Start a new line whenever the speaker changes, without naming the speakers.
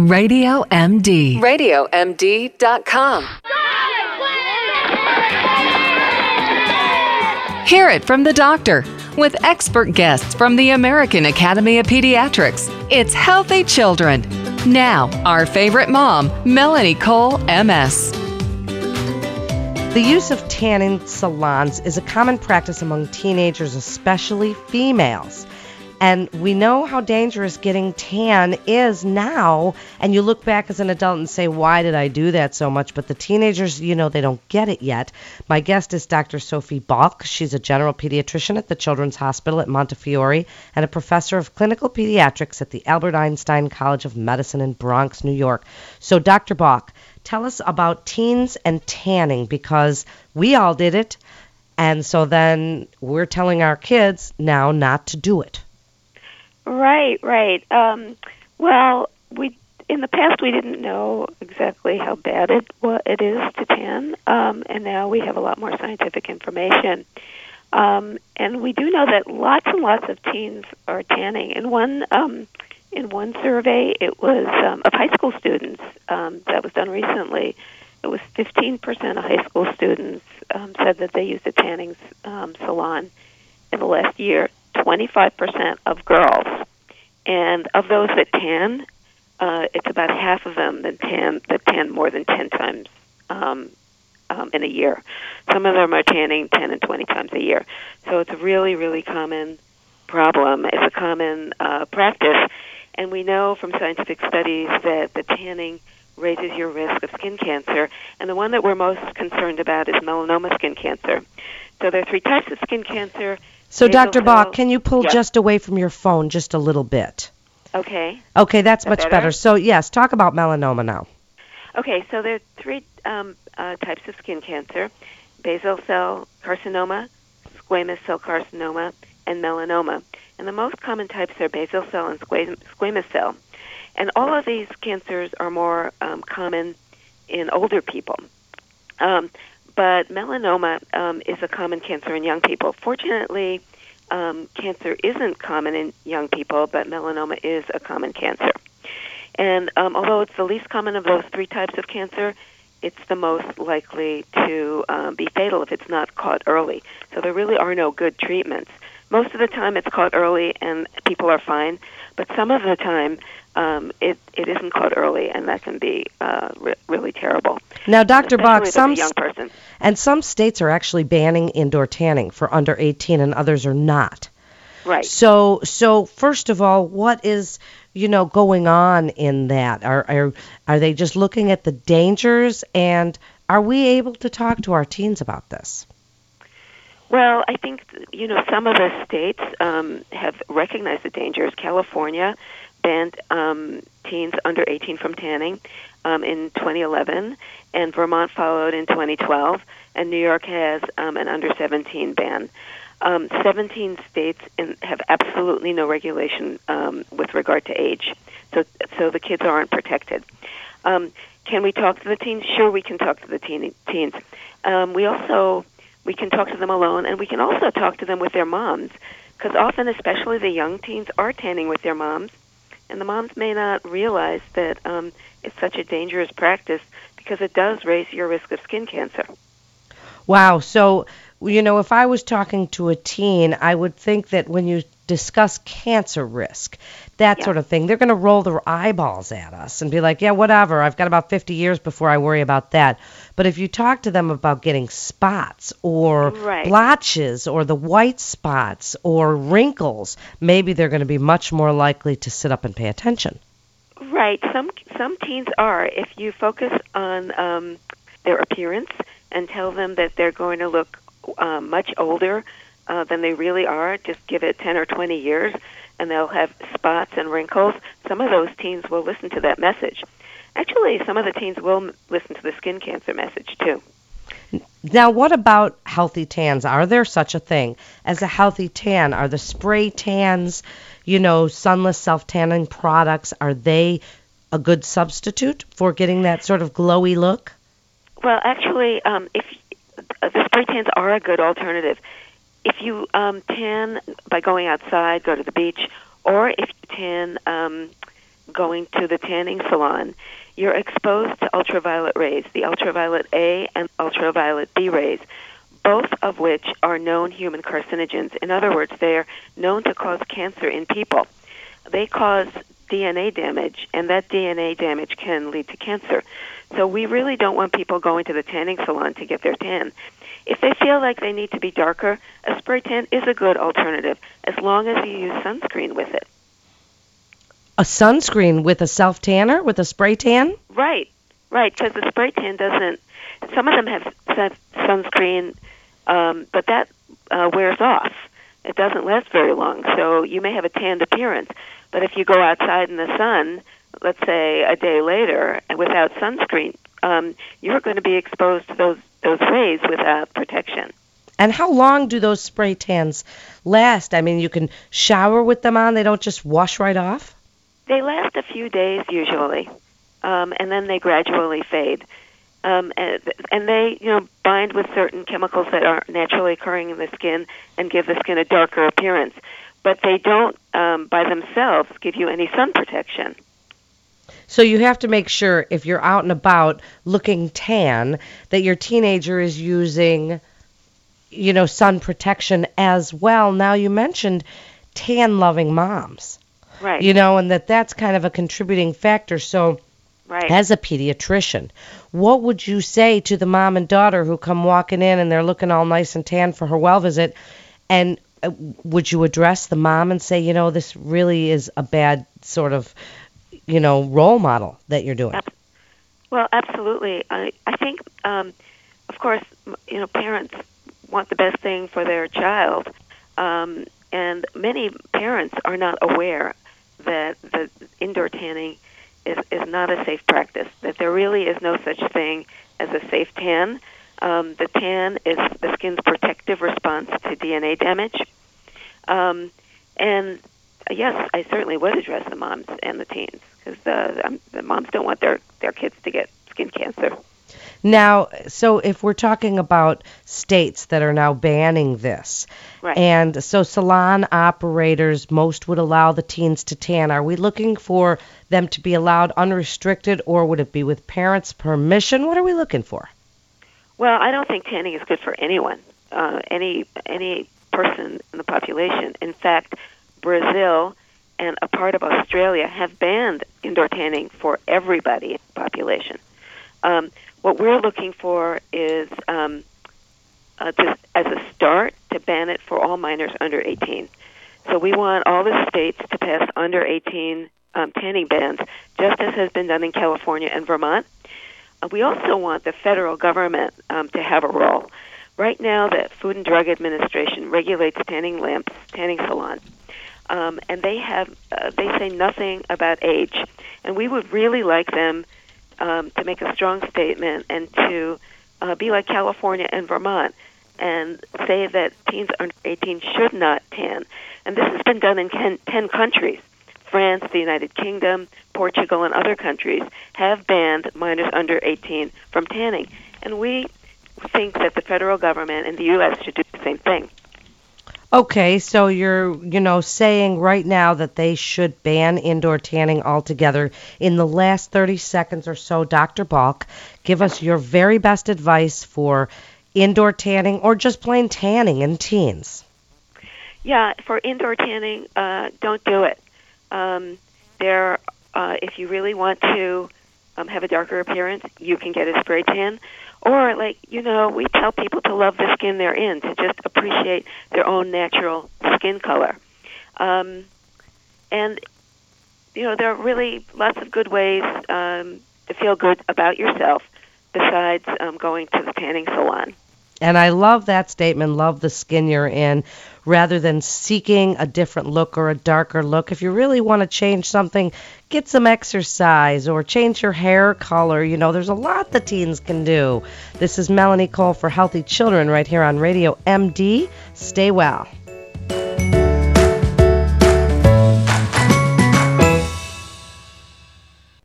Radio MD. RadioMD.com. Hear it from the doctor with expert guests from the American Academy of Pediatrics. It's Healthy Children. Now, our favorite mom, Melanie Cole, MS.
The use of tanning salons is a common practice among teenagers, especially females. And we know how dangerous getting tan is now. And you look back as an adult and say, why did I do that so much? But the teenagers, they don't get it yet. My guest is Dr. Sophie Balk. She's a general pediatrician at the Children's Hospital at Montefiore and a professor of clinical pediatrics at the Albert Einstein College of Medicine in Bronx, New York. So, Dr. Balk, tell us about teens and tanning, because we all did it. And so then we're telling our kids now not to do it.
Right. Well, in the past we didn't know exactly how bad it is to tan, and now we have a lot more scientific information. And we do know that lots and lots of teens are tanning. In one survey, it was of high school students that was done recently. It was 15% of high school students said that they used a tanning salon in the last year. 25% of girls, and of those that tan, it's about half of them that tan more than 10 times in a year. Some of them are tanning 10 and 20 times a year. So it's a really, really common problem. It's a common practice, and we know from scientific studies that the tanning raises your risk of skin cancer, and the one that we're most concerned about is melanoma skin cancer. So there are 3 types of skin cancer.
So, Dr. Balk, can you pull just away from your phone just a little bit?
Okay.
Okay, that's much better. So, yes, talk about melanoma now.
Okay, so there are 3 types of skin cancer: basal cell carcinoma, squamous cell carcinoma, and melanoma. And the most common types are basal cell and squamous cell. And all of these cancers are more common in older people. But melanoma is a common cancer in young people. Fortunately, cancer isn't common in young people, but melanoma is a common cancer. And although it's the least common of those 3 types of cancer, it's the most likely to be fatal if it's not caught early. So there really are no good treatments. Most of the time it's caught early and people are fine, but some of the time it isn't caught early, and that can be really terrible.
Now, Dr. Balk,
some young person.
And some states are actually banning indoor tanning for under 18, and others are not.
Right.
So first of all, what is going on in that? Are they just looking at the dangers, and are we able to talk to our teens about this?
Well, I think some of the states have recognized the dangers. California banned teens under 18 from tanning in 2011, and Vermont followed in 2012, and New York has an under 17 ban. 17 states have absolutely no regulation with regard to age, so the kids aren't protected. Can we talk to the teens? Sure, we can talk to the teens. We can talk to them alone, and we can also talk to them with their moms, because often, especially the young teens, are tanning with their moms, and the moms may not realize that it's such a dangerous practice because it does raise your risk of skin cancer.
Wow. So, if I was talking to a teen, I would think that when you discuss cancer risk, that sort of thing, they're going to roll their eyeballs at us and be like, yeah, whatever, I've got about 50 years before I worry about that. But if you talk to them about getting spots or blotches or the white spots or wrinkles, maybe they're going to be much more likely to sit up and pay attention.
Right. Some teens are. If you focus on their appearance and tell them that they're going to look much older than they really are, just give it 10 or 20 years, and they'll have spots and wrinkles, some of those teens will listen to that message. Actually, some of the teens will listen to the skin cancer message, too.
Now, what about healthy tans? Are there such a thing as a healthy tan? Are the spray tans, sunless self-tanning products, are they a good substitute for getting that sort of glowy look?
Well, actually, if the spray tans are a good alternative. If you tan by going outside, go to the beach, or if you tan going to the tanning salon, you're exposed to ultraviolet rays, the ultraviolet A and ultraviolet B rays, both of which are known human carcinogens. In other words, they are known to cause cancer in people. They cause DNA damage, and that DNA damage can lead to cancer. So we really don't want people going to the tanning salon to get their tan. If they feel like they need to be darker, a spray tan is a good alternative, as long as you use sunscreen with it.
A sunscreen with a self-tanner, with a spray tan?
Right, because the spray tan doesn't, some of them have sunscreen, but that wears off. It doesn't last very long, so you may have a tanned appearance. But if you go outside in the sun, let's say a day later, and without sunscreen, you're going to be exposed to those rays without protection.
And how long do those spray tans last? I mean, you can shower with them on, they don't just wash right off?
They last a few days usually, and then they gradually fade. And they, bind with certain chemicals that are naturally occurring in the skin and give the skin a darker appearance. But they don't, by themselves, give you any sun protection.
So you have to make sure, if you're out and about looking tan, that your teenager is using, sun protection as well. Now, you mentioned tan-loving moms.
Right.
And that's kind of a contributing factor. So,
right.
As a pediatrician, what would you say to the mom and daughter who come walking in and they're looking all nice and tan for her well visit? And would you address the mom and say, this really is a bad sort of, role model that you're doing?
Well, absolutely. I think, of course, parents want the best thing for their child, and many parents are not aware that the indoor tanning is not a safe practice, that there really is no such thing as a safe tan. The tan is the skin's protective response to DNA damage. And yes, I certainly would address the moms and the teens, because the moms don't want their kids to get skin cancer.
Now, so if we're talking about states that are now banning this,
right.
And so salon operators, most would allow the teens to tan. Are we looking for them to be allowed unrestricted, or would it be with parents' permission? What are we looking for?
Well, I don't think tanning is good for anyone, any person in the population. In fact, Brazil and a part of Australia have banned indoor tanning for everybody in the population. What we're looking for is, as a start, to ban it for all minors under 18. So we want all the states to pass under 18 tanning bans, just as has been done in California and Vermont. We also want the federal government to have a role. Right now, the Food and Drug Administration regulates tanning lamps, tanning salons, and they say nothing about age. And we would really like them to make a strong statement and to be like California and Vermont and say that teens under 18 should not tan. And this has been done in 10 countries. France, the United Kingdom, Portugal, and other countries have banned minors under 18 from tanning. And we think that the federal government in the U.S. should do the same thing.
Okay, so you're, saying right now that they should ban indoor tanning altogether. In the last 30 seconds or so, Dr. Balk, give us your very best advice for indoor tanning or just plain tanning in teens.
Yeah, for indoor tanning, don't do it. If you really want to have a darker appearance, you can get a spray tan. Or, we tell people to love the skin they're in, to just appreciate their own natural skin color. And, there are really lots of good ways to feel good about yourself besides going to the tanning salon.
And I love that statement, love the skin you're in, rather than seeking a different look or a darker look. If you really want to change something, get some exercise or change your hair color. There's a lot the teens can do. This is Melanie Cole for Healthy Children right here on Radio MD. Stay well.